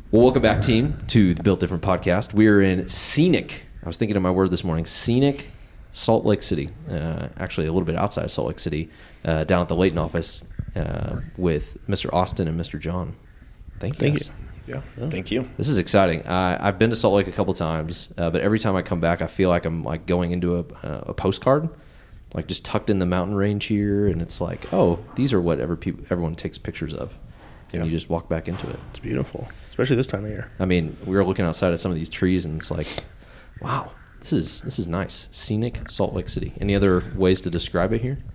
Well, welcome back, team, to the Built Different podcast. We're in scenic, I was thinking of my word this morning, scenic Salt Lake City. Actually, a little bit outside of Salt Lake City, down at the Layton office with Mr. Austin and Mr. John. Thank you. Yeah, thank you. This is exciting. I've been to Salt Lake a couple times, but every time I come back, I feel like I'm like going into a postcard, like just tucked in the mountain range here, and it's like, oh, these are what everyone takes pictures of. And you just walk back into it. It's beautiful, especially this time of year. I mean, we were looking outside at some of these trees, and it's like, wow, this is nice. Scenic Salt Lake City. Any other ways to describe it here?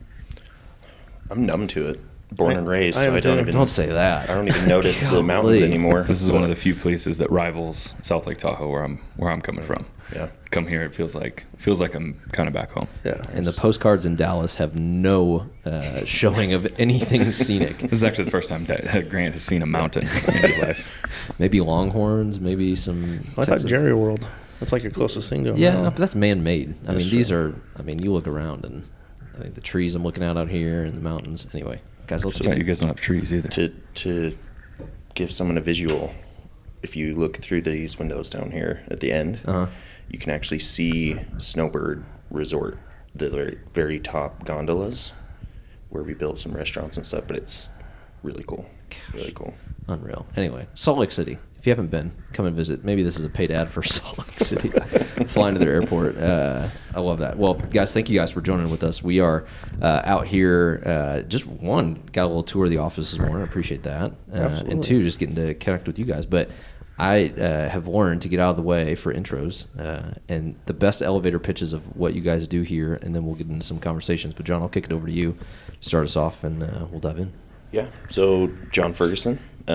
I'm numb to it. Born and raised, I so I Don't say that. I don't even notice the mountains anymore. This is one of the few places that rivals South Lake Tahoe, where I'm coming from. Yeah. Come here, it feels like I'm kind of back home. Yeah. And the postcards in Dallas have no showing of anything scenic. This is actually the first time that Grant has seen a mountain in his life. Maybe Longhorns, maybe some. I thought Jerry World. That's like your closest thing to a Yeah, mountain. but that's man-made. I mean, That's these true. are. I mean, you look around and I think the trees I'm looking out here and the mountains. Anyway, guys, let's So you guys don't have trees either. To give someone a visual, if you look through these windows down here at the end, you can actually see Snowbird Resort, the very, very top gondolas, where we built some restaurants and stuff. But it's really cool. Really cool. Unreal. Anyway, Salt Lake City. If you haven't been, come and visit. Maybe this is a paid ad for Salt Lake City. Flying to their airport. I love that. Well, guys, thank you guys for joining with us. We are out here. Got a little tour of the office this morning. I appreciate that. And two, just getting to connect with you guys. But I have learned to get out of the way for intros and the best elevator pitches of what you guys do here, and then we'll get into some conversations. But John, I'll kick it over to you to start us off, and we'll dive in. Yeah. So John Ferguson,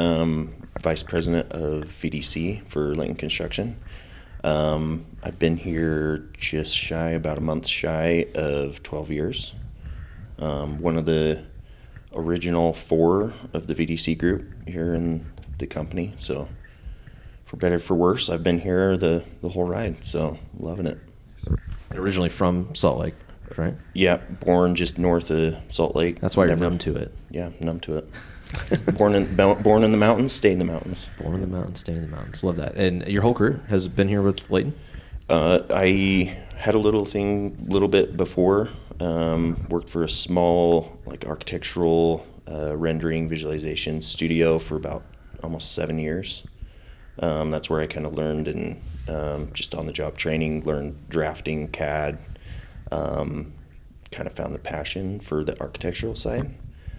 Vice President of VDC for Layton Construction. I've been here about a month shy of 12 years. One of the original 4 of the VDC group here in the company. So for better, for worse, I've been here the whole ride. So loving it. Originally from Salt Lake, right? Yeah, born just north of Salt Lake. That's why you're numb to it. Yeah, numb to it. born in the mountains, stay in the mountains. Born in the mountains, stay in the mountains. Love that. And your whole career has been here with Layton? I had a little bit before. Worked for a small architectural rendering visualization studio for about almost 7 years. That's where I kind of learned and just on the job training, learned drafting, CAD. Kind of found the passion for the architectural side.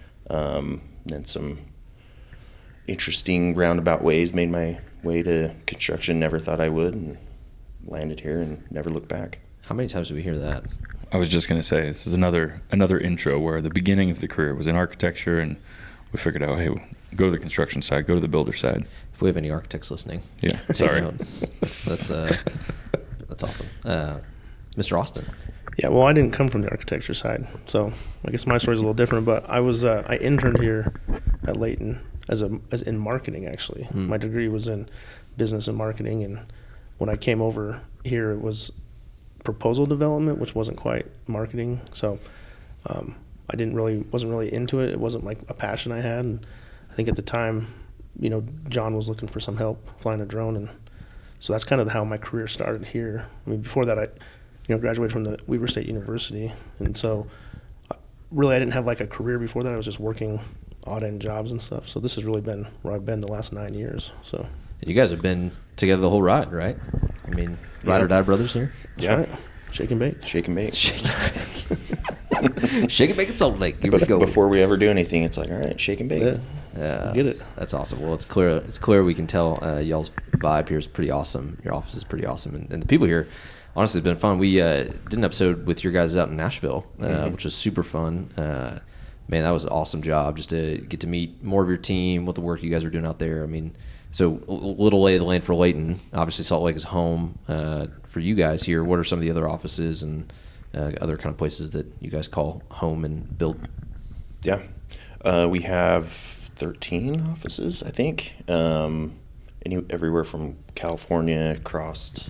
Then some interesting roundabout ways made my way to construction. Never thought I would, and landed here and never looked back. How many times did we hear that? I was just going to say, this is another intro where the beginning of the career was in architecture, and we figured out, hey, go to the construction side, go to the builder side. If we have any architects listening. Yeah, take sorry. note. That's awesome. Mr. Austin. Yeah, well, I didn't come from the architecture side, so I guess my story's a little different. But I was I interned here at Layton as in marketing. Actually, my degree was in business and marketing, and when I came over here, it was proposal development, which wasn't quite marketing. So I wasn't really into it. It wasn't like a passion I had, and I think at the time, John was looking for some help flying a drone, and so that's kind of how my career started here. I mean, before that, I graduated from the Weber State University, and so really I didn't have like a career before that. I was just working odd-end jobs and stuff. So this has really been where I've been the last 9 years. So You guys have been together the whole ride, right? I mean, ride or die brothers here? Yeah. right. Shake and bake. Shake and bake. Shake and bake. Shake and bake at Salt Lake. Here we go. Before we ever do anything, it's like, all right, shake and bake. Yeah. Get it. That's awesome. Well, it's clear we can tell y'all's vibe here is pretty awesome. Your office is pretty awesome. And the people here, honestly, have been fun. We did an episode with your guys out in Nashville, which was super fun. Man, that was an awesome job just to get to meet more of your team, what the work you guys are doing out there. I mean, so a little lay of the land for Layton. Obviously, Salt Lake is home for you guys here. What are some of the other offices and other kind of places that you guys call home and build? Yeah. We have 13 offices, I think. Everywhere from California across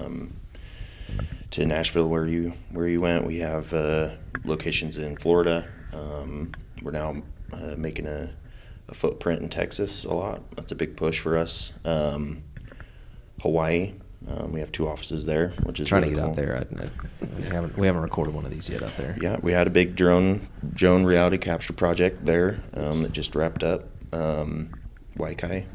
to Nashville, where you went. We have locations in Florida. We're now making a a footprint in Texas a lot. That's a big push for us. Hawaii, we have 2 offices there, which is Trying really to get cool. out there. We haven't recorded one of these yet out there. Yeah, we had a big drone reality capture project there that just wrapped up. Waikai.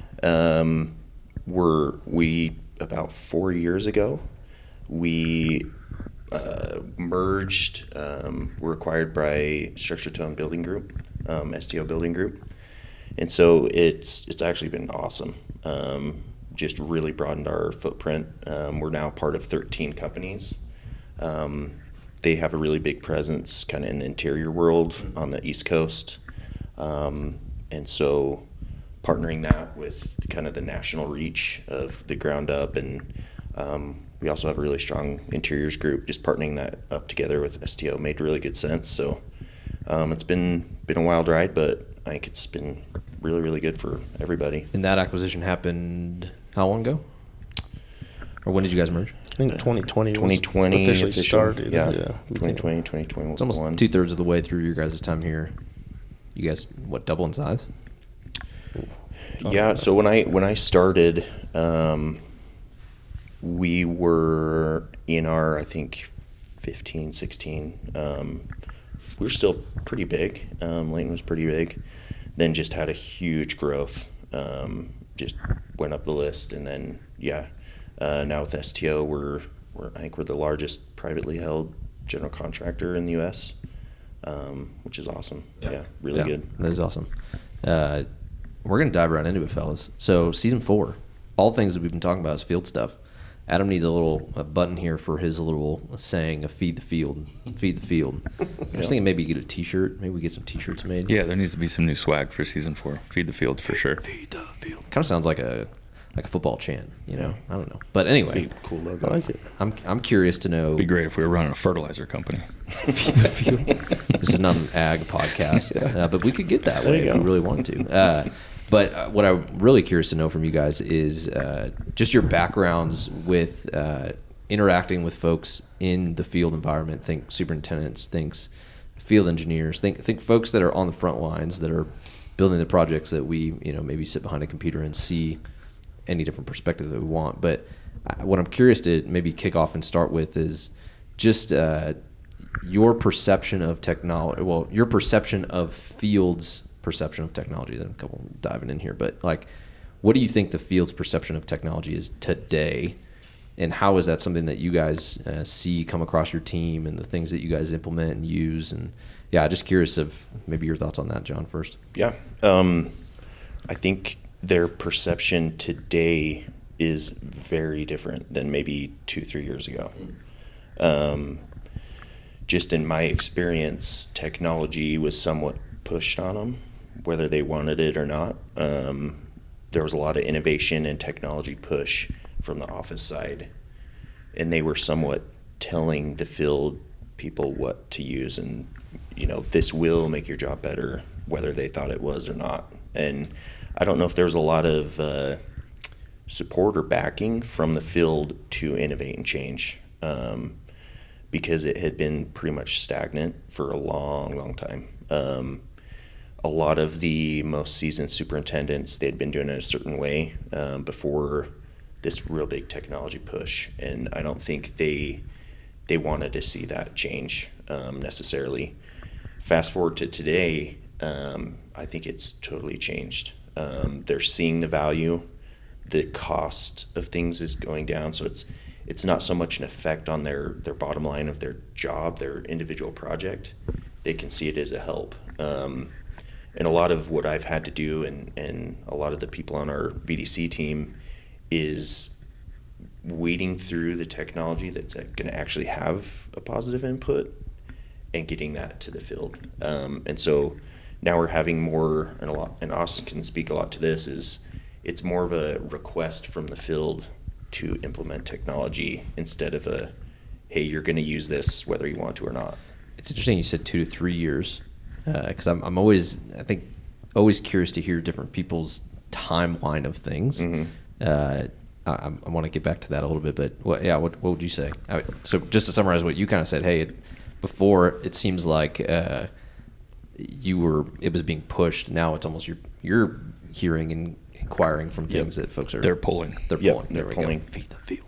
We about 4 years ago, we merged. We're acquired by Structure Tone Building Group, STO Building Group, and so it's actually been awesome. Just really broadened our footprint. We're now part of 13 companies. They have a really big presence kind of in the interior world on the East Coast. And so partnering that with kind of the national reach of the ground up, and we also have a really strong interiors group. Just partnering that up together with STO made really good sense. So it's been a wild ride, but I think it's been really, really good for everybody. And that acquisition happened how long ago? Or when did you guys merge? I think 2020 2020 was officially started. Yeah, 2020, 2021. It's almost 2/3 of the way through your guys' time here. You guys, double in size? Yeah, so when I started, we were in our, I think, 15, 16. We were still pretty big. Layton was pretty big. Then just had a huge growth. Just went up the list, and then now with STO, I think we're the largest privately held general contractor in the U.S., which is awesome. Yeah, really good. That is awesome. We're going to dive right into it, fellas. So season 4, all things that we've been talking about is field stuff. Adam needs a button here for his little saying of feed the field. Feed the field. I was thinking maybe you get a t-shirt. Maybe we get some t-shirts made. Yeah, there needs to be some new swag for season 4. Feed the field for sure. Feed the field. Kind of sounds like a football chant, I don't know. But anyway, Cool logo. I like it. I'm curious to know. It'd be great if we were running a fertilizer company. Feed the field. This is not an ag podcast, but we could get that There way you if go. we really wanted to. But what I'm really curious to know from you guys is just your backgrounds with interacting with folks in the field environment. Think superintendents, think field engineers, think folks that are on the front lines that are building the projects that we maybe sit behind a computer and see any different perspective that we want. But what I'm curious to maybe kick off and start with is just your perception of technology. Well, your perception of field's perception of technology. Then a couple diving in here, but what do you think the field's perception of technology is today, and how is that something that you guys see come across your team and the things that you guys implement and use? And just curious of maybe your thoughts on that, John, first. Yeah. I think their perception today is very different than maybe 2-3 years ago. Just in my experience, technology was somewhat pushed on them, whether they wanted it or not. There was a lot of innovation and technology push from the office side, and they were somewhat telling the field people what to use, and this will make your job better, whether they thought it was or not. And I don't know if there was a lot of support or backing from the field to innovate and change, because it had been pretty much stagnant for a long, long time. A lot of the most seasoned superintendents, they'd been doing it a certain way before this real big technology push, and I don't think they wanted to see that change necessarily. Fast forward to today, I think it's totally changed. They're seeing the value. The cost of things is going down, so it's not so much an effect on their bottom line of their job, their individual project. They can see it as a help. And a lot of what I've had to do, and a lot of the people on our VDC team, is wading through the technology that's going to actually have a positive input and getting that to the field. And so now we're having more, and Austin can speak a lot to this, is it's more of a request from the field to implement technology instead of a, hey, you're going to use this whether you want to or not. It's interesting you said 2 to 3 years, because I'm always curious to hear different people's timeline of things. Mm-hmm. I want to get back to that a little bit, but what would you say? So just to summarize what you kind of said, hey, before it seems like it was being pushed. Now it's almost you're hearing and inquiring from things that folks are They're pulling. They're Yep, pulling. they're There we pulling. go. Feed the field.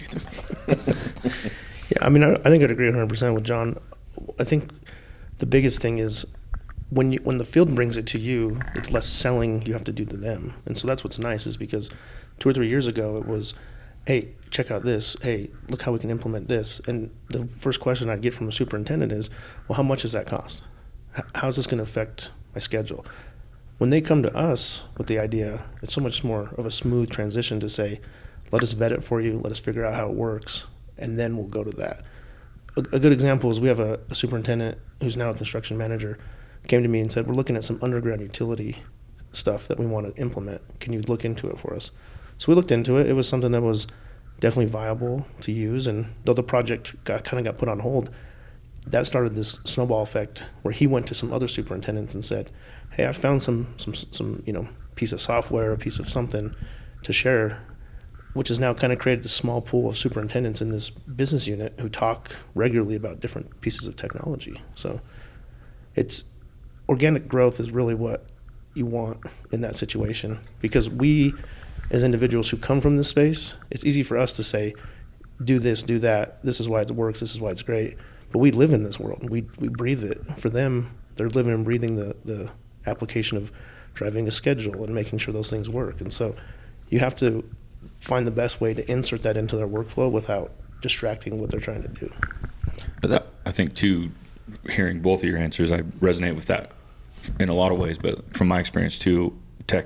Yeah, I mean, I think I'd agree 100% with John. I think the biggest thing is when the field brings it to you, it's less selling you have to do to them. And so that's what's nice is because 2 or 3 years ago it was, hey, check out this. Hey, look how we can implement this. And the first question I'd get from a superintendent is, well, how much does that cost? How's this going to affect my schedule? When they come to us with the idea, it's so much more of a smooth transition to say, let us vet it for you, let us figure out how it works, and then we'll go to that. A good example is we have a superintendent who's now a construction manager came to me and said, we're looking at some underground utility stuff that we want to implement. Can you look into it for us? So we looked into it. It was something that was definitely viable to use, and though the project got put on hold, that started this snowball effect where he went to some other superintendents and said, hey, I found some piece of software, a piece of something to share, which has now kind of created this small pool of superintendents in this business unit who talk regularly about different pieces of technology. So it's organic growth is really what you want in that situation, because we as individuals who come from this space, it's easy for us to say, do this, do that, this is why it works, this is why it's great. But we live in this world. We breathe it. For them, they're living and breathing the application of driving a schedule and making sure those things work. And so you have to find the best way to insert that into their workflow without distracting what they're trying to do. But I think, too, hearing both of your answers, I resonate with that in a lot of ways. But from my experience, too, tech,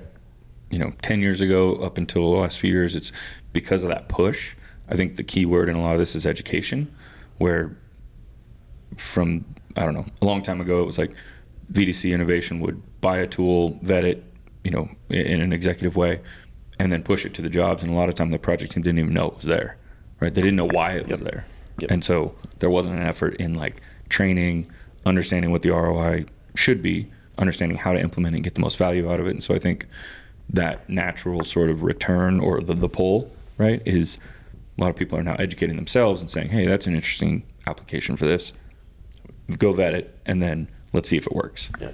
10 years ago up until the last few years, it's because of that push. I think the key word in a lot of this is education, where from, I don't know, a long time ago, it was like VDC Innovation would buy a tool, vet it, in an executive way, and then push it to the jobs. And a lot of time the project team didn't even know it was there, right? They didn't know why it was there. Yep. And so there wasn't an effort in like training, understanding what the ROI should be, understanding how to implement it and get the most value out of it. And so I think that natural sort of return or the pull, right, is a lot of people are now educating themselves and saying, hey, that's an interesting application for this. Go vet it, and then let's see if it works. Yeah.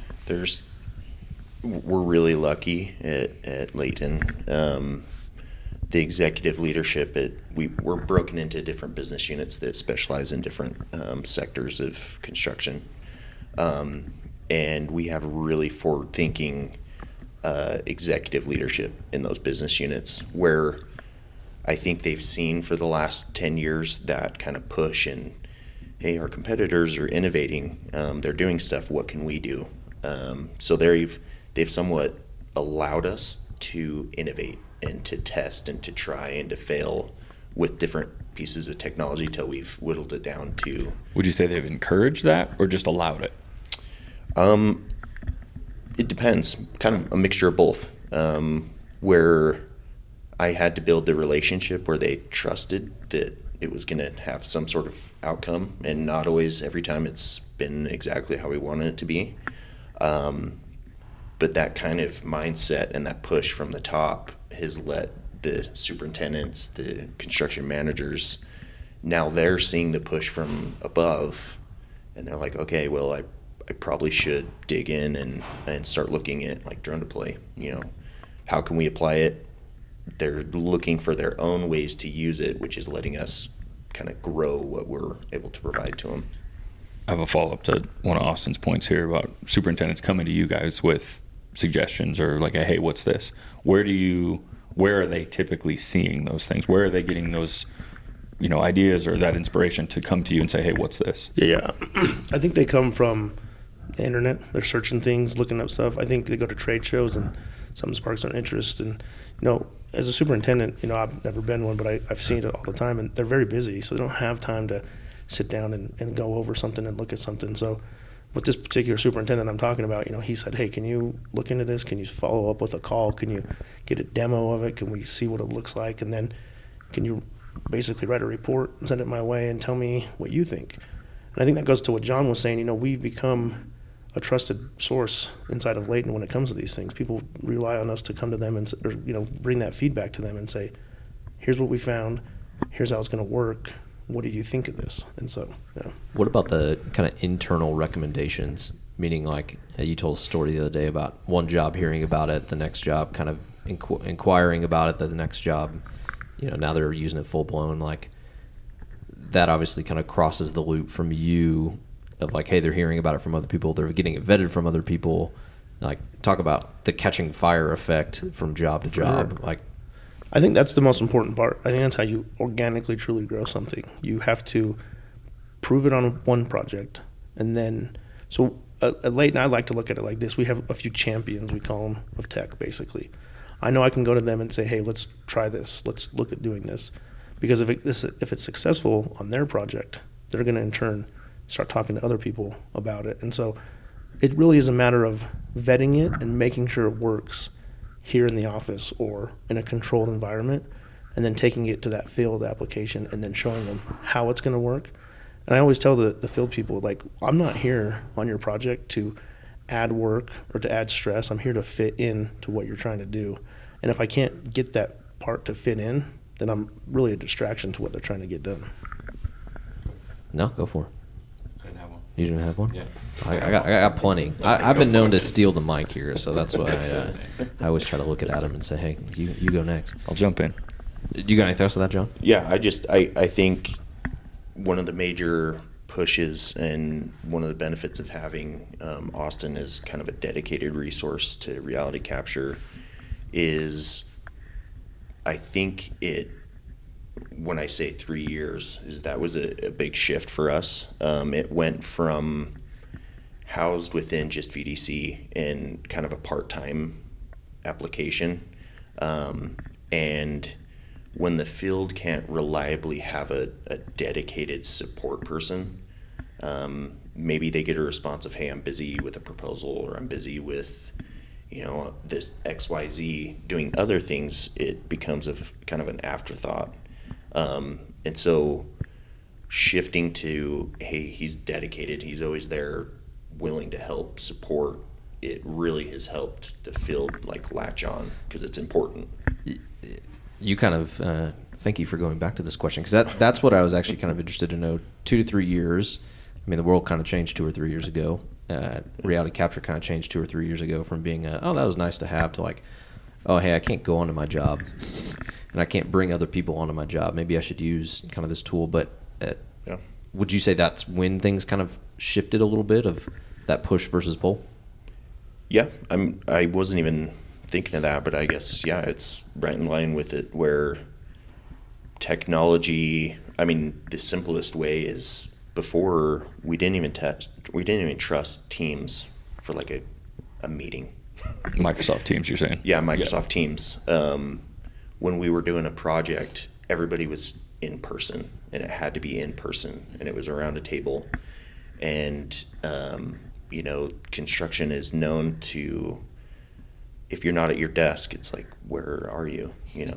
We're really lucky at Layton. The executive leadership, we're broken into different business units that specialize in different sectors of construction. And we have really forward-thinking executive leadership in those business units where I think they've seen for the last 10 years that kind of push and, hey, our competitors are innovating. They're doing stuff. What can we do? So they've somewhat allowed us to innovate and to test and to try and to fail with different pieces of technology till we've whittled it down to. Would you say they've encouraged that or just allowed it? It depends. Kind of a mixture of both. Where I had to build the relationship where they trusted that it was going to have some sort of outcome, and not always every time it's been exactly how we wanted it to be. But that kind of mindset and that push from the top has let the superintendents, the construction managers, now they're seeing the push from above, and they're like, okay, well, I probably should dig in and start looking at like drone deploy. How can we apply it? They're looking for their own ways to use it, which is letting us kind of grow what we're able to provide to them. I have a follow-up to one of Austin's points here about superintendents coming to you guys with suggestions or like, hey, what's this? Where are they typically seeing those things? Where are they getting those, ideas or that inspiration to come to you and say, hey, what's this? Yeah. I think they come from the internet. They're searching things, looking up stuff. I think they go to trade shows and something sparks their interest. And, as a superintendent, I've never been one, but I've seen it all the time, and they're very busy, so they don't have time to sit down and go over something and look at something. So with this particular superintendent I'm talking about, he said, hey, can you look into this? Can you follow up with a call? Can you get a demo of it? Can we see what it looks like? And then can you basically write a report and send it my way and tell me what you think? And I think that goes to what John was saying. We've become a trusted source inside of Layton when it comes to these things. People rely on us to come to them and bring that feedback to them and say, here's what we found, here's how it's going to work, what do you think of this? And so, yeah. What about the kind of internal recommendations? meaning like you told a story the other day about one job hearing about it, the next job kind of inquiring about it, the next job, now they're using it full blown. Like that obviously kind of crosses the loop from you of like, hey, they're hearing about it from other people, they're getting it vetted from other people. Like talk about the catching fire effect from job to job. Sure. Like I think that's the most important part. I think that's how you organically truly grow something. You have to prove it on one project, and then so at Layton, I like to look at it like this. We have a few champions, we call them, of tech, basically. I know I can go to them and say, hey, let's try this. Let's look at doing this. Because if it's successful on their project, they're going to in turn start talking to other people about it. And so it really is a matter of vetting it and making sure it works here in the office or in a controlled environment, and then taking it to that field application and then showing them how it's going to work. And I always tell the field people, like, I'm not here on your project to add work or to add stress. I'm here to fit in to what you're trying to do. And if I can't get that part to fit in, then I'm really a distraction to what they're trying to get done. No, go for it. I didn't have one. You didn't have one? Yeah. I got plenty. I've been known to steal the mic here, so that's why I always try to look at Adam and say, hey, you go next. I'll jump in. You got any thoughts on that, John? Yeah, I think one of the major pushes and one of the benefits of having Austin as kind of a dedicated resource to reality capture is, I think when I say 3 years, is that was a big shift for us. It went from housed within just VDC in kind of a part-time application, and when the field can't reliably have a dedicated support person, maybe they get a response of, hey, I'm busy with a proposal, or I'm busy with this XYZ doing other things. It becomes kind of an afterthought. And so shifting to, hey, he's dedicated, he's always there, willing to help support, it really has helped the field like latch on, because it's important. You kind of thank you for going back to this question, because that's what I was actually kind of interested to know. 2 to 3 years. I mean, the world kind of changed 2 or 3 years ago. Reality capture kind of changed 2 or 3 years ago from being oh, that was nice to have, to like, oh, hey, I can't go onto my job and I can't bring other people onto my job. Maybe I should use kind of this tool. But Yeah. Would you say that's when things kind of shifted a little bit of that push versus pull? Yeah, I wasn't even thinking of that, but I guess, yeah, it's right in line with it, where technology, I mean, the simplest way is, before we didn't even trust Teams for like a meeting. Microsoft Teams, you're saying? Yeah, Microsoft Teams. When we were doing a project, everybody was in person, and it had to be in person, and it was around a table. And construction is known to, if you're not at your desk, it's like, where are you?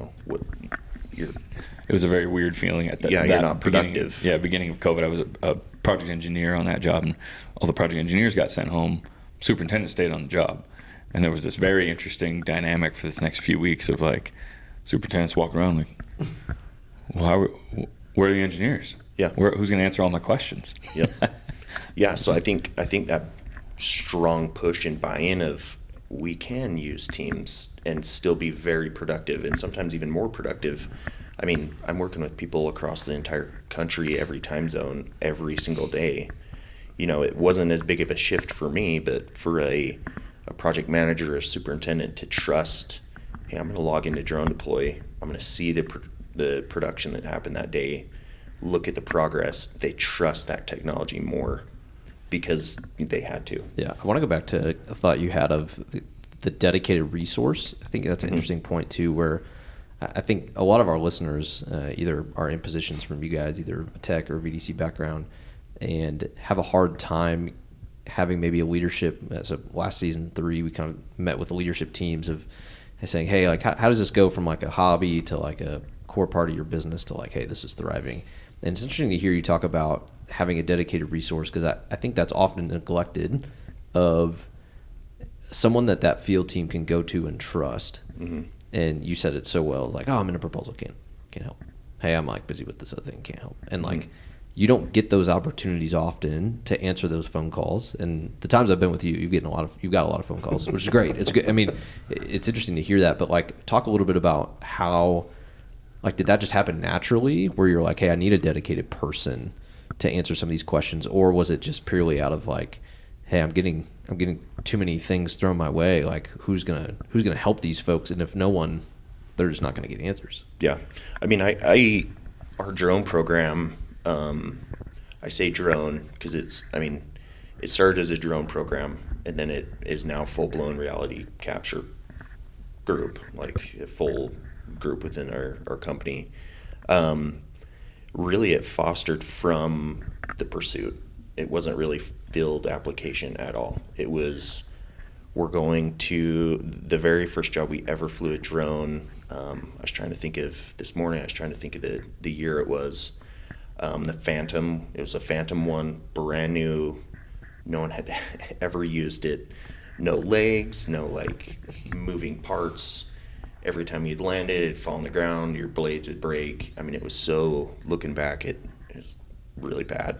It was a very weird feeling at that. Yeah, you're not productive. Beginning of COVID, I was a project engineer on that job, and all the project engineers got sent home. Superintendent stayed on the job, and there was this very interesting dynamic for this next few weeks of like, superintendents walk around like, well, where are the engineers? Yeah, who's going to answer all my questions? Yep. Yeah, so I think that strong push and buy-in of, we can use Teams and still be very productive, and sometimes even more productive. I mean, I'm working with people across the entire country, every time zone, every single day. It wasn't as big of a shift for me, but for a project manager or a superintendent to trust, hey, I'm going to log into Drone Deploy, I'm going to see the production that happened that day, look at the progress. They trust that technology more because they had to. Yeah, I want to go back to a thought you had of the dedicated resource. I think that's an interesting point too, where I think a lot of our listeners either are in positions from you guys, either a tech or VDC background, and have a hard time having maybe a leadership. So last season 3, we kind of met with the leadership teams of saying, hey, like how does this go from like a hobby to like a core part of your business to like, hey, this is thriving. And it's interesting to hear you talk about having a dedicated resource, because I think that's often neglected, of someone that field team can go to and trust. Mm-hmm. And you said it so well. It's like, oh, I'm in a proposal, can't help. Hey, I'm like busy with this other thing, can't help. And like, you don't get those opportunities often to answer those phone calls. And the times I've been with you, you've got a lot of phone calls, which is great. It's good. I mean, it's interesting to hear that, but like, talk a little bit about how, like, did that just happen naturally where you're like, hey, I need a dedicated person to answer some of these questions? Or was it just purely out of like, hey, I'm getting too many things thrown my way. Like, who's gonna help these folks? And if no one, they're just not gonna get answers. Yeah. I mean, our drone program, I say drone because it started as a drone program, and then it is now full-blown reality capture group, like a full group within our company. Really, it fostered from the pursuit. It wasn't really field application at all. It was, we're going to, the very first job we ever flew a drone, this morning I was trying to think of the year it was. The Phantom, it was a Phantom 1, brand new. No one had ever used it. No legs, no like moving parts. Every time you'd land it, it'd fall on the ground, your blades would break. I mean, it was so, looking back, it's really bad.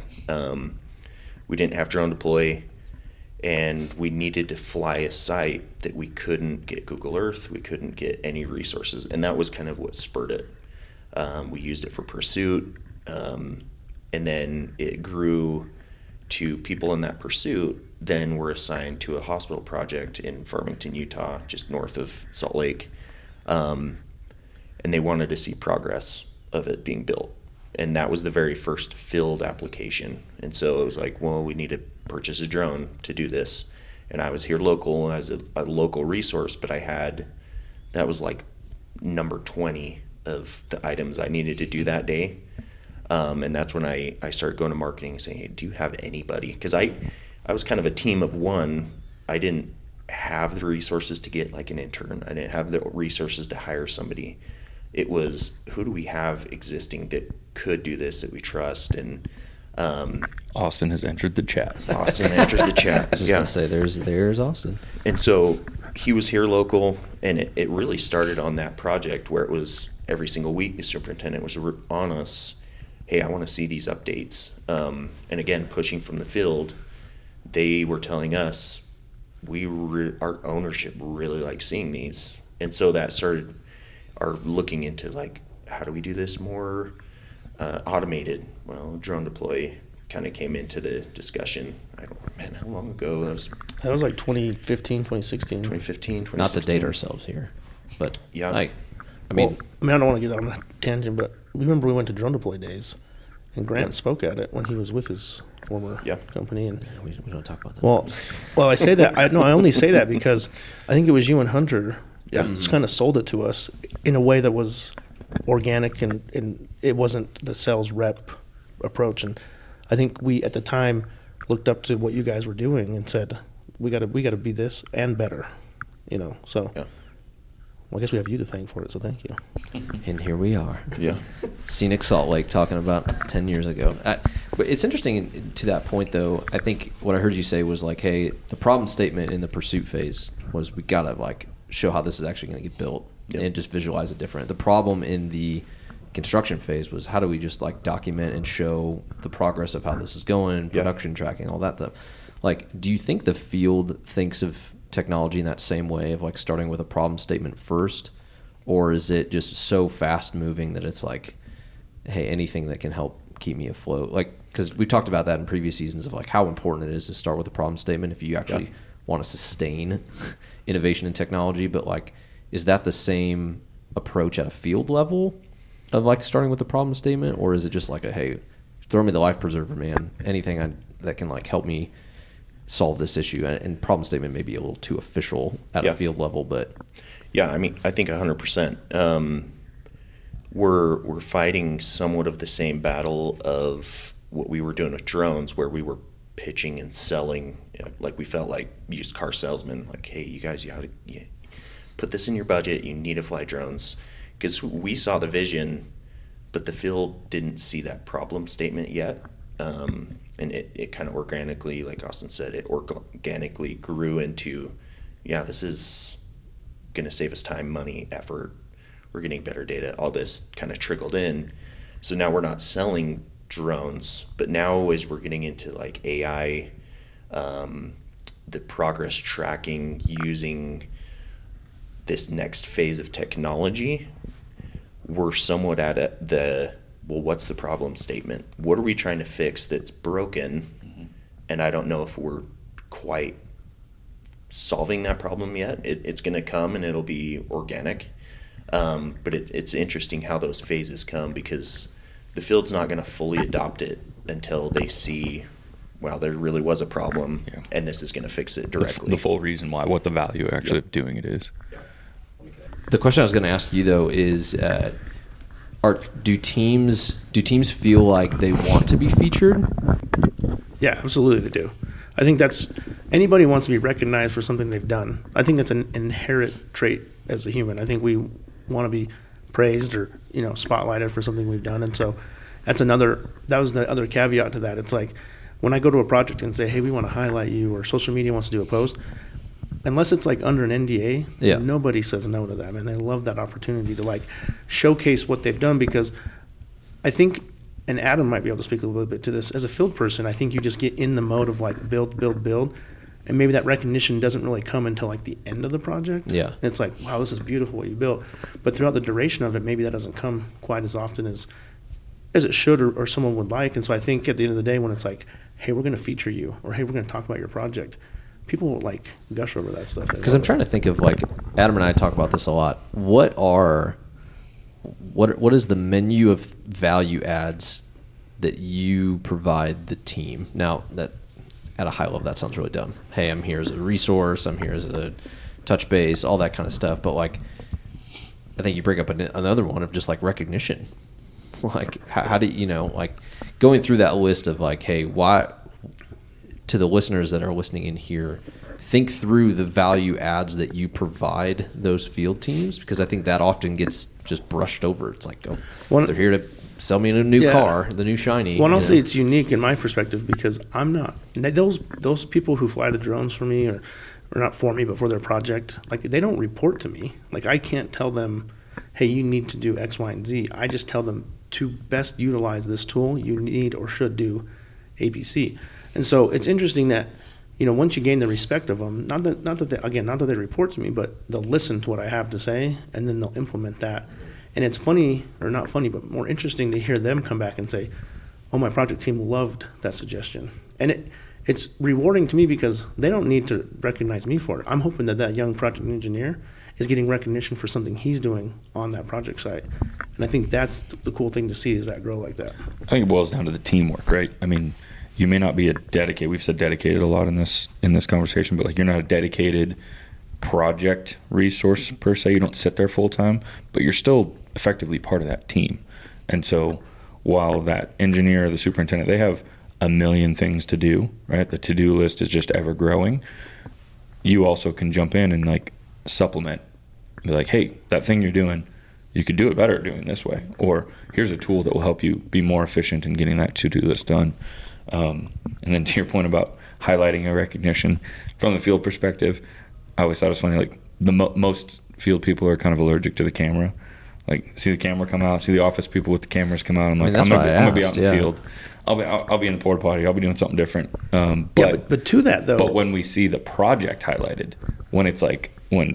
We didn't have drone deploy, and we needed to fly a site that we couldn't get Google Earth, we couldn't get any resources, and that was kind of what spurred it. We used it for pursuit, and then it grew to people in that pursuit then were assigned to a hospital project in Farmington, Utah, just north of Salt Lake, and they wanted to see progress of it being built. And that was the very first field application. And so it was like, well, we need to purchase a drone to do this. And I was here local as a local resource, but that was like number 20 of the items I needed to do that day. And that's when I started going to marketing and saying, hey, do you have anybody? Because I was kind of a team of one. I didn't have the resources to get like an intern. I didn't have the resources to hire somebody. It was, who do we have existing that could do this, that we trust? And Austin has entered the chat. Austin entered the chat. I was just going to say, there's Austin. And so he was here local, and it really started on that project where it was every single week the superintendent was on us, hey, I want to see these updates. And again, pushing from the field, they were telling us, our ownership really likes seeing these. And so that started our looking into like, how do we do this more automated? Well, drone deploy kind of came into the discussion. How long ago? That was like 2015, 2016. 2015, 2016. Not to date ourselves here, but yeah. I mean, I don't want to get on a tangent, but remember we went to drone deploy days, and Grant spoke at it when he was with his former company. And we don't talk about that. Well, I say that. I only say that because I think it was you and Hunter that kind of sold it to us in a way that was organic and it wasn't the sales rep approach. And I think we at the time looked up to what you guys were doing and said, we got to be this and better, So, well, I guess we have you to thank for it. So thank you. And here we are. Yeah. Scenic Salt Lake, talking about 10 years ago. But it's interesting to that point, though. I think what I heard you say was like, hey, the problem statement in the pursuit phase was we got to like show how this is actually going to get built and just visualize it different. The problem in the construction phase was how do we just like document and show the progress of how this is going, production tracking, all that stuff. Like, do you think the field thinks of technology in that same way of like starting with a problem statement first, or is it just so fast moving that it's like, hey, anything that can help keep me afloat? Like, because we've talked about that in previous seasons of like how important it is to start with a problem statement if you actually want to sustain innovation in technology. But like, is that the same approach at a field level of like starting with a problem statement, or is it just like a, hey, throw me the life preserver, man, anything that can like help me solve this issue? And problem statement may be a little too official at a field level, but I mean, I think 100%. We're fighting somewhat of the same battle of what we were doing with drones, where we were pitching and selling, like we felt like used car salesmen, like, hey, you guys, you put this in your budget, you need to fly drones, because we saw the vision, but the field didn't see that problem statement yet. And it kind of organically, like Austin said, it organically grew into, this is going to save us time, money, effort. We're getting better data. All this kind of trickled in. So now we're not selling drones, but now as we're getting into like AI, the progress tracking using this next phase of technology, we're somewhat at well, what's the problem statement? What are we trying to fix that's broken? Mm-hmm. And I don't know if we're quite solving that problem yet. It's going to come and it'll be organic. But it's interesting how those phases come, because the field's not going to fully adopt it until they see, well, there really was a problem, and this is going to fix it directly. The full reason why, what the value actually of doing it is. The question I was going to ask you though is, do teams feel like they want to be featured? Yeah, absolutely they do. I think that's, anybody wants to be recognized for something they've done. I think that's an inherent trait as a human. I think we want to be praised or, spotlighted for something we've done. And so that was the other caveat to that. It's like when I go to a project and say, hey, we want to highlight you, or social media wants to do a post, unless it's like under an NDA, nobody says no to them. And they love that opportunity to like showcase what they've done, because I think, and Adam might be able to speak a little bit to this, as a field person, I think you just get in the mode of like build, and maybe that recognition doesn't really come until like the end of the project. Yeah. And it's like, wow, this is beautiful what you built. But throughout the duration of it, maybe that doesn't come quite as often as it should, or someone would like. And so I think at the end of the day, when it's like, hey, we're going to feature you, or hey, we're going to talk about your project, people will like gush over that stuff. Because I'm trying to think of, like, Adam and I talk about this a lot. What is the menu of value adds that you provide the team? Now, that at a high level, that sounds really dumb. Hey, I'm here as a resource. I'm here as a touch base, all that kind of stuff. But like, I think you bring up another one of just like recognition. Like, how do you like going through that list of like, hey, why? To the listeners that are listening in here, think through the value adds that you provide those field teams, because I think that often gets just brushed over. It's like, they're here to sell me a new car, the new shiny. Well, I'll say it's unique in my perspective, because I'm not those people who fly the drones for me, or not for me, but for their project. Like, they don't report to me. Like, I can't tell them, hey, you need to do X, Y, and Z. I just tell them to best utilize this tool, you need or should do ABC. And so it's interesting that, once you gain the respect of them, not that they report to me, but they'll listen to what I have to say, and then they'll implement that. And it's funny, or not funny, but more interesting to hear them come back and say, oh, my project team loved that suggestion. And it's rewarding to me, because they don't need to recognize me for it. I'm hoping that young project engineer is getting recognition for something he's doing on that project site. And I think that's the cool thing to see, is that grow like that. I think it boils down to the teamwork, right? I mean, you may not be a dedicated, we've said dedicated a lot in this conversation, but like, you're not a dedicated project resource per se. You don't sit there full time, but you're still effectively part of that team. And so while that engineer or the superintendent, they have a million things to do, right? The to-do list is just ever growing. You also can jump in and like supplement, be like, hey, that thing you're doing, you could do it better doing this way. Or here's a tool that will help you be more efficient in getting that to-do list done. And then to your point about highlighting a recognition from the field perspective, I always thought it was funny, like most field people are kind of allergic to the camera. Like, see the camera come out, see the office people with the cameras come out. I'm like, I'm gonna be out in the field. I'll be in the porta potty. I'll be doing something different. But to that though. But when we see the project highlighted, when it's like,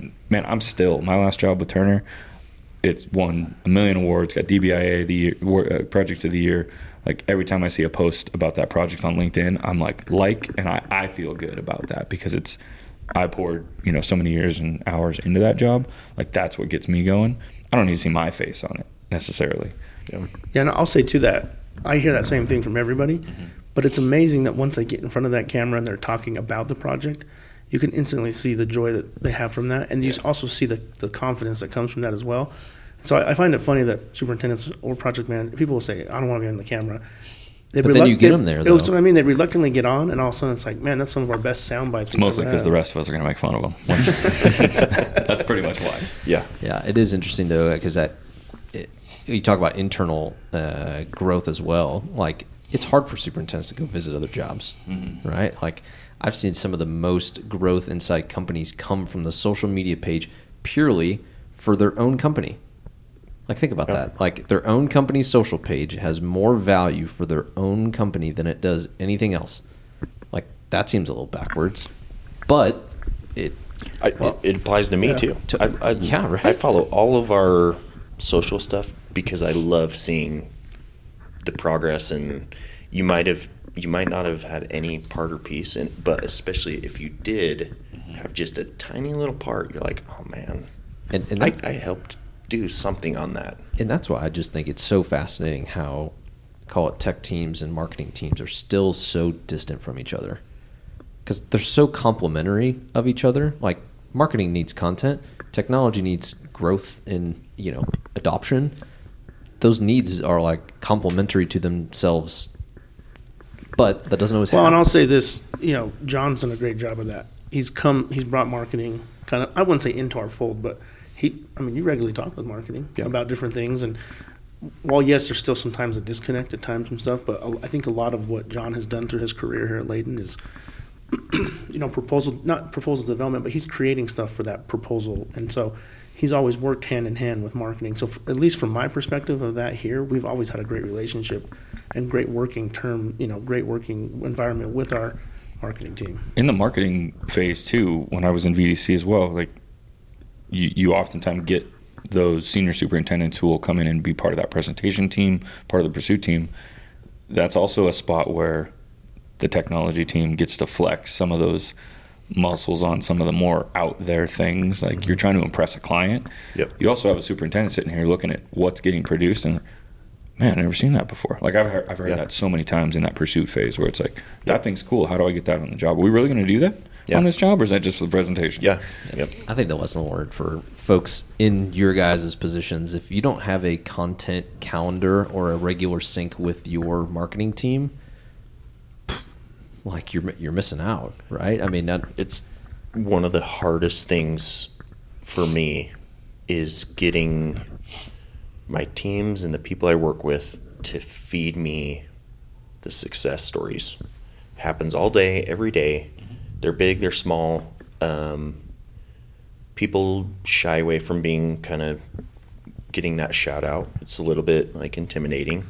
my last job with Turner, it's won 1 million awards, got DBIA the year, project of the year. Like, every time I see a post about that project on LinkedIn, I'm like, and I feel good about that, because I poured, so many years and hours into that job. Like, that's what gets me going. I don't need to see my face on it necessarily. Yeah, and I'll say to that, I hear that same thing from everybody, but it's amazing that once they get in front of that camera and they're talking about the project, you can instantly see the joy that they have from that, and you also see the confidence that comes from that as well. So I find it funny that superintendents or project managers, people will say, I don't want to be on the camera. But then you get them there, though. That's what I mean. They reluctantly get on, and all of a sudden it's like, man, that's some of our best sound bites. It's mostly because the rest of us are going to make fun of them. That's pretty much why. Yeah. Yeah, it is interesting, though, because you talk about internal growth as well. Like, it's hard for superintendents to go visit other jobs, right? Like, I've seen some of the most growth inside companies come from the social media page purely for their own company. Like, think about that. Like, their own company's social page has more value for their own company than it does anything else. Like, that seems a little backwards, but it applies to me too. Yeah, right. I follow all of our social stuff because I love seeing the progress, and you might not have had any part or piece in, but especially if you did have just a tiny little part, you're like, oh man, and I helped do something on that. And that's why I just think it's so fascinating how, call it, tech teams and marketing teams are still so distant from each other, because they're so complementary of each other. Like, marketing needs content, technology needs growth and, you know, adoption. Those needs are like complementary to themselves, but that doesn't always happen. Well, and I'll say this, you know, John's done a great job of that. He's brought marketing kind of, I wouldn't say into our fold, but you regularly talk with marketing about different things. And while, yes, there's still sometimes a disconnect at times and stuff, but I think a lot of what John has done through his career here at Layton is, you know, not proposal development, but he's creating stuff for that proposal. And so he's always worked hand in hand with marketing. So at least from my perspective of that here, we've always had a great relationship and great working environment with our marketing team. In the marketing phase too, when I was in VDC as well, like you oftentimes get those senior superintendents who will come in and be part of that presentation team, part of the pursuit team. That's also a spot where the technology team gets to flex some of those muscles on some of the more out there things. Like, you're trying to impress a client. Yep. You also have a superintendent sitting here looking at what's getting produced, and man, I've never seen that before. Like, I've heard that so many times in that pursuit phase where it's like, that thing's cool. How do I get that on the job? Are we really going to do that on this job, or is that just for the presentation? Yeah. Yep. I think the lesson learned for folks in your guys' positions, if you don't have a content calendar or a regular sync with your marketing team, like, you're missing out, right? I mean, It's one of the hardest things for me is getting my teams and the people I work with to feed me the success stories. Happens all day, every day. They're big, they're small. People shy away from getting that shout out. It's a little bit like intimidating.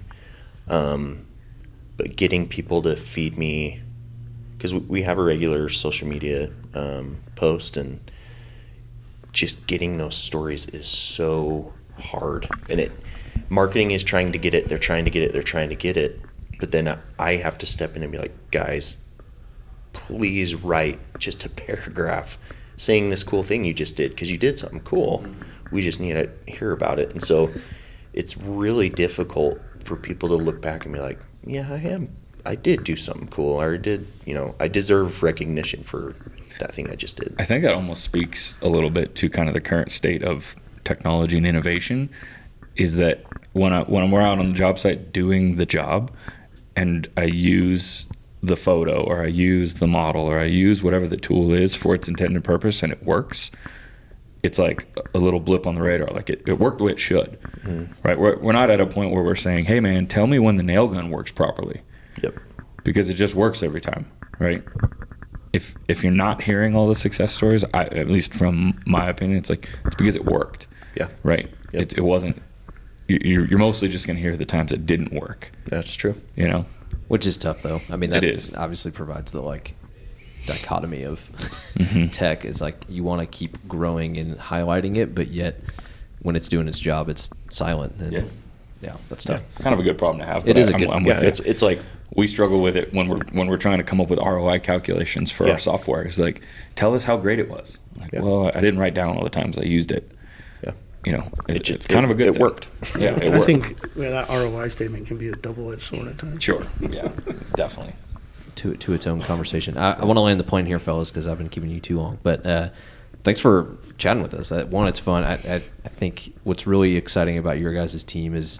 But getting people to feed me, because we have a regular social media post, and just getting those stories is so hard. And marketing is trying to get it. They're trying to get it. But then I have to step in and be like, guys, please write just a paragraph saying this cool thing you just did, because you did something cool. We just need to hear about it. And so it's really difficult for people to look back and be like, yeah, I did do something cool, or I deserve recognition for that thing I just did. I think that almost speaks a little bit to kind of the current state of technology and innovation, is that when we're out on the job site doing the job, and I use the photo, or I use the model, or I use whatever the tool is for its intended purpose, and it works, it's like a little blip on the radar. Like, it worked the way it should, right? We're not at a point where we're saying, hey man, tell me when the nail gun works properly. Yep. Because it just works every time, right? If you're not hearing all the success stories, at least from my opinion, it's because it worked. Yeah. Right. Yep. It wasn't. You're mostly just going to hear the times it didn't work. That's true. You know, which is tough though. I mean, that it is. Obviously provides the dichotomy of tech. Is like, you want to keep growing and highlighting it, but yet when it's doing its job, it's silent. And yeah, that's tough. It's kind of a good problem to have. It is a good. I'm with you. It's like, we struggle with it when we're trying to come up with ROI calculations for our software. It's like, tell us how great it was. Like, well, I didn't write down all the times I used it. Yeah. You know, it's kind of a good thing. It worked. Yeah, it worked. I think that ROI statement can be a double-edged sword at times. Sure. Yeah, definitely. To its own conversation. I want to land the plane here, fellas, because I've been keeping you too long. But thanks for chatting with us. One, it's fun. I think what's really exciting about your guys' team is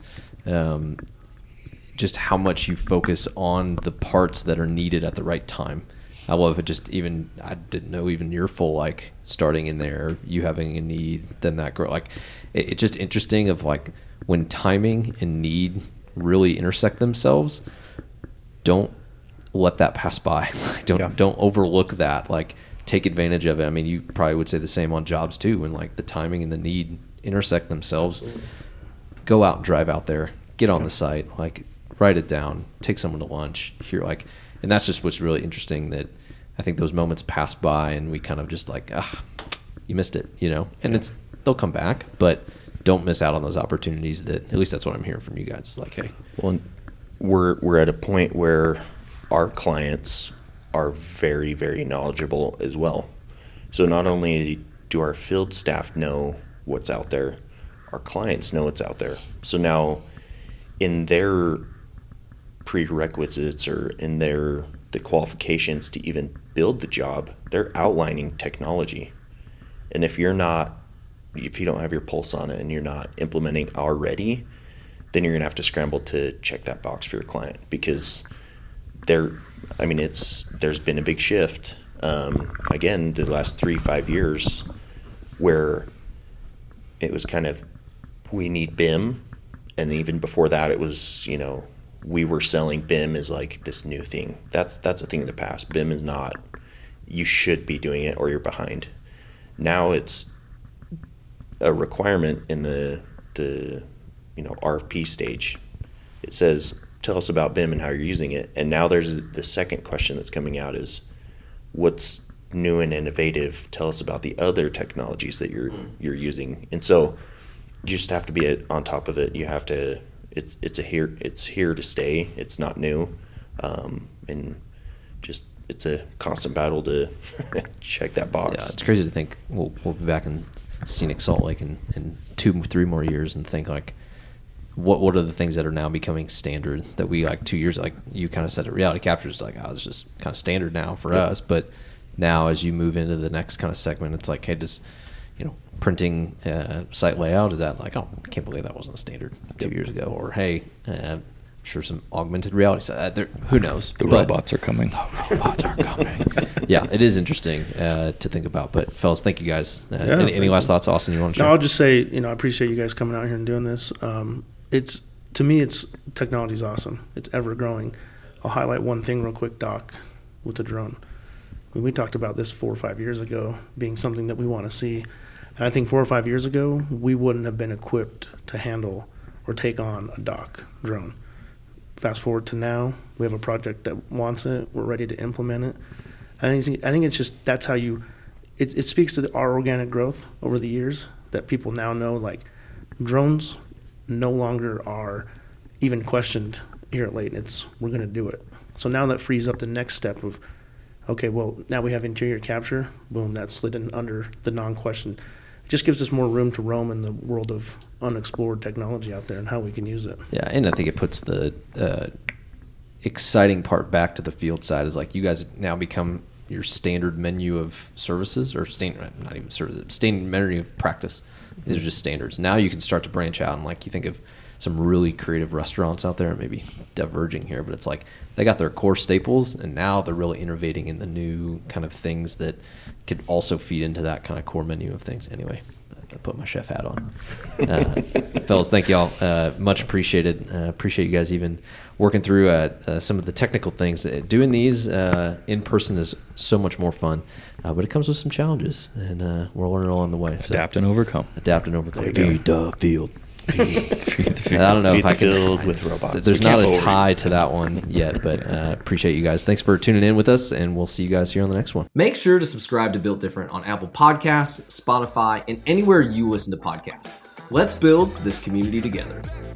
just how much you focus on the parts that are needed at the right time. I love it. I didn't know even your full, starting in there, you having a need, then that grow. It's just interesting of when timing and need really intersect themselves. Don't let that pass by. Don't overlook that. Take advantage of it. I mean, you probably would say the same on jobs too, when the timing and the need intersect themselves. go out and drive out there, get on the site, like write it down, take someone to lunch, hear like, and that's just what's really interesting, that I think those moments pass by and we kind of just like, you missed it, you know, and they'll come back, but don't miss out on those opportunities. That, at least that's what I'm hearing from you guys. It's like, hey, Well, we're at a point where our clients are very, very knowledgeable as well. So not only do our field staff know what's out there, our clients know what's out there. So now in their prerequisites or in the qualifications to even build the job, they're outlining technology. And if you don't have your pulse on it and you're not implementing already, then you're going to have to scramble to check that box for your client, because there's been a big shift. Again, the last 3-5 years where it was kind of, we need BIM. And even before that, it was, you know, we were selling BIM as like this new thing. That's a thing of the past. BIM is not, you should be doing it or you're behind. Now it's a requirement in the RFP stage. It says, tell us about BIM and how you're using it. And now there's the second question that's coming out is, what's new and innovative? Tell us about the other technologies that you're using. And so you just have to be on top of it. You have to, it's here to stay. It's not new. And just, it's a constant battle to check that box. yeah, it's crazy to think we'll be back in scenic Salt Lake in 2-3 more years and think like, what are the things that are now becoming standard that we, like 2 years, like you kind of said, it, reality capture is like, it's just kind of standard now for us. But now as you move into the next kind of segment, it's like, hey, does, you know, printing site layout, is that like, oh, I can't believe that wasn't a standard 2 years ago, or hey, I'm sure some augmented reality, so who knows? The robots are coming. Yeah, it is interesting to think about. But fellas, thank you guys. Any last thoughts, Austin, you want to share? No, I'll just say, you know, I appreciate you guys coming out here and doing this. To me, technology's awesome. It's ever growing. I'll highlight one thing real quick, Doc, with the drone. I mean, we talked about this 4 or 5 years ago being something that we want to see. And I think 4 or 5 years ago, we wouldn't have been equipped to handle or take on a Doc drone. Fast forward to now, we have a project that wants it. We're ready to implement it. I think it's just, that's how it speaks to our organic growth over the years, that people now know, like, drones no longer are even questioned here at Layton. We're going to do it. So now that frees up the next step of, okay, well, now we have interior capture. Boom, that's slid in under the non-question. It just gives us more room to roam in the world of unexplored technology out there and how we can use it. Yeah, and I think it puts the exciting part back to the field side, is like, you guys now become your standard menu of services, or standard menu of practice. These are just standards. Now you can start to branch out, and like, you think of some really creative restaurants out there, maybe diverging here, but it's like they got their core staples, and now they're really innovating in the new kind of things that could also feed into that kind of core menu of things. Anyway, I put my chef hat on. Fellas, thank y'all. Much appreciated. Appreciate you guys even working through some of the technical things. Doing these in person is so much more fun, but it comes with some challenges, and we're learning along the way. So, Adapt and overcome. Feed the field. Feed the field. I don't know Feed if I the can. field with robots. There's We not can't a tie always. to that one yet, but appreciate you guys. Thanks for tuning in with us, and we'll see you guys here on the next one. Make sure to subscribe to Built Different on Apple Podcasts, Spotify, and anywhere you listen to podcasts. Let's build this community together.